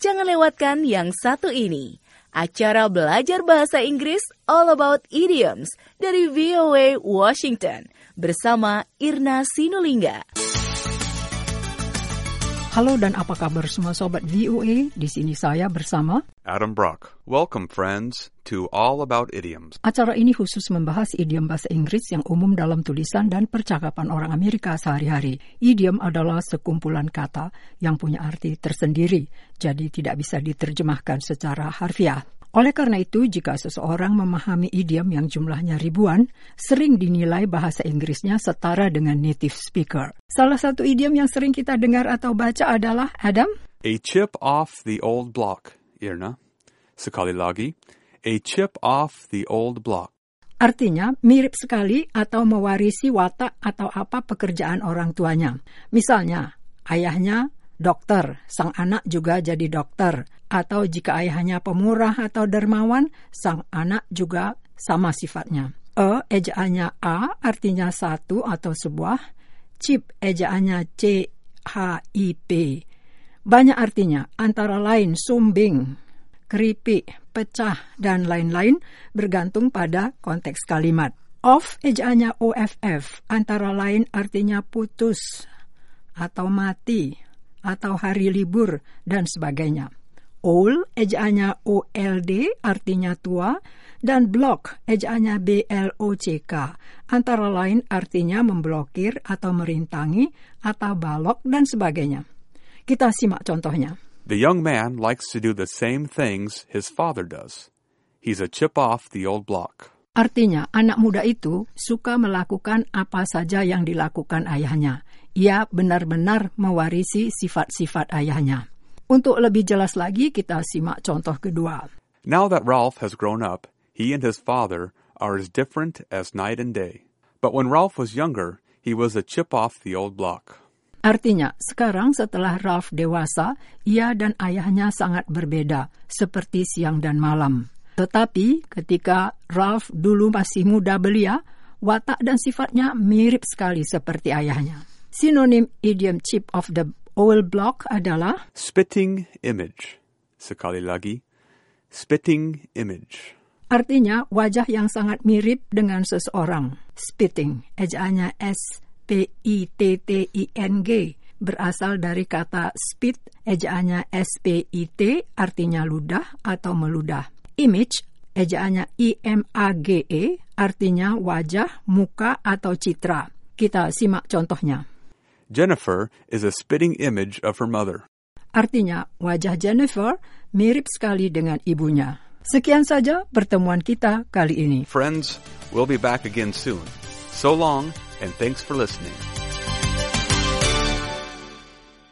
jangan lewatkan yang satu ini. Acara belajar bahasa Inggris All About Idioms dari VOA Washington bersama Irna Sinulinga. Halo dan apa kabar semua sobat VOA? Di sini saya bersama Adam Brock. Welcome friends to All About Idioms. Acara ini khusus membahas idiom bahasa Inggris yang umum dalam tulisan dan percakapan orang Amerika sehari-hari. Idiom adalah sekumpulan kata yang punya arti tersendiri, jadi tidak bisa diterjemahkan secara harfiah. Oleh karena itu, jika seseorang memahami idiom yang jumlahnya ribuan, sering dinilai bahasa Inggrisnya setara dengan native speaker. Salah satu idiom yang sering kita dengar atau baca adalah, Adam? A chip off the old block, Irna. Sekali lagi, a chip off the old block. Artinya, mirip sekali atau mewarisi watak atau apa pekerjaan orang tuanya. Misalnya, ayahnya dokter, sang anak juga jadi dokter. Atau jika ayahnya pemurah atau dermawan, sang anak juga sama sifatnya. Ejaannya A artinya satu atau sebuah. Chip ejaannya C-H-I-P. Banyak artinya, antara lain sumbing, keripik, pecah, dan lain-lain bergantung pada konteks kalimat. Off ejaannya O-F-F, antara lain artinya putus, atau mati, atau hari libur, dan sebagainya. Old, ejaannya O-L-D, artinya tua, dan block, ejaannya B-L-O-C-K, antara lain artinya memblokir atau merintangi, atau balok, dan sebagainya. Kita simak contohnya. The young man likes to do the same things his father does. He's a chip off the old block. Artinya, anak muda itu suka melakukan apa saja yang dilakukan ayahnya. Ia benar-benar mewarisi sifat-sifat ayahnya. Untuk lebih jelas lagi, kita simak contoh kedua. Now that Ralph has grown up, he and his father are as different as night and day. But when Ralph was younger, he was a chip off the old block. Artinya, sekarang setelah Ralph dewasa, ia dan ayahnya sangat berbeda, seperti siang dan malam. Tetapi ketika Ralph dulu masih muda belia, watak dan sifatnya mirip sekali seperti ayahnya. Sinonim idiom chip of the old block adalah spitting image. Sekali lagi, spitting image. Artinya wajah yang sangat mirip dengan seseorang. Spitting, ejaannya S-P-I-T-T-I-N-G, berasal dari kata spit, ejaannya S-P-I-T, artinya ludah atau meludah. Image, ejaannya I-M-A-G-E, artinya wajah, muka atau citra. Kita simak contohnya. Jennifer is a spitting image of her mother. Artinya, wajah Jennifer mirip sekali dengan ibunya. Sekian saja pertemuan kita kali ini. Friends, we'll be back again soon. So long, and thanks for listening.